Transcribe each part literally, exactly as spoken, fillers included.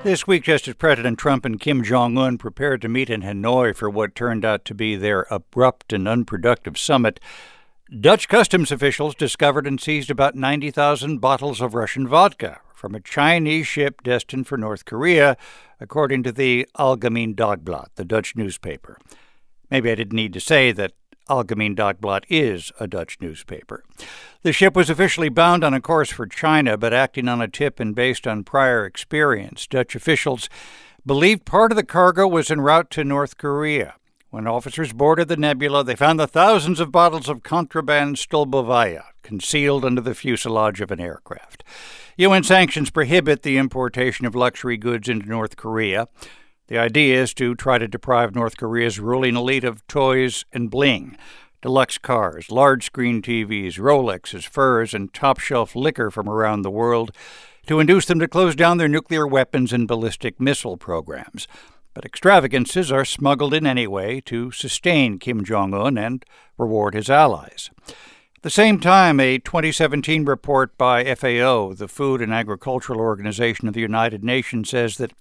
This week, just as President Trump and Kim Jong-un prepared to meet in Hanoi for what turned out to be their abrupt and unproductive summit, Dutch customs officials discovered and seized about ninety thousand bottles of Russian vodka from a Chinese ship destined for North Korea, according to the Algemeen Dagblad, the Dutch newspaper. Maybe I didn't need to say that Algemeen Dagblad is a Dutch newspaper. The ship was officially bound on a course for China, but acting on a tip and based on prior experience, Dutch officials believed part of the cargo was en route to North Korea. When officers boarded the Nebula, they found the thousands of bottles of contraband Stolbovaya concealed under the fuselage of an aircraft. U N sanctions prohibit the importation of luxury goods into North Korea. The idea is to try to deprive North Korea's ruling elite of toys and bling, deluxe cars, large-screen T Vs, Rolexes, furs, and top-shelf liquor from around the world, to induce them to close down their nuclear weapons and ballistic missile programs. But extravagances are smuggled in anyway to sustain Kim Jong-un and reward his allies. At the same time, a twenty seventeen report by F A O, the Food and Agricultural Organization of the United Nations, says that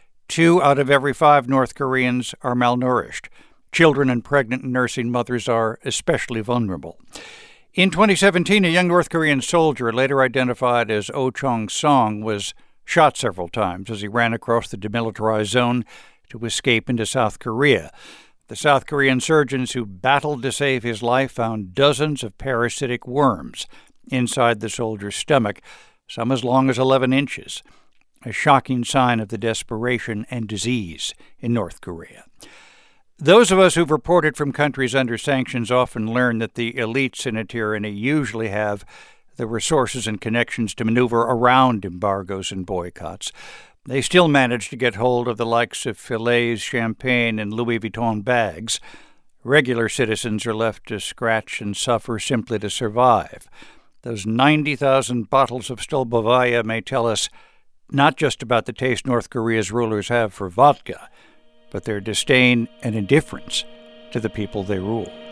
two out of every five North Koreans are malnourished. Children and pregnant and nursing mothers are especially vulnerable. In twenty seventeen, a young North Korean soldier, later identified as Oh Chong-song, was shot several times as he ran across the demilitarized zone to escape into South Korea. The South Korean surgeons who battled to save his life found dozens of parasitic worms inside the soldier's stomach, some as long as eleven inches. A shocking sign of the desperation and disease in North Korea. Those of us who've reported from countries under sanctions often learn that the elites in a tyranny usually have the resources and connections to maneuver around embargoes and boycotts. They still manage to get hold of the likes of fillets, champagne, and Louis Vuitton bags. Regular citizens are left to scratch and suffer simply to survive. Those ninety thousand bottles of Stolbovaya may tell us not just about the taste North Korea's rulers have for vodka, but their disdain and indifference to the people they rule.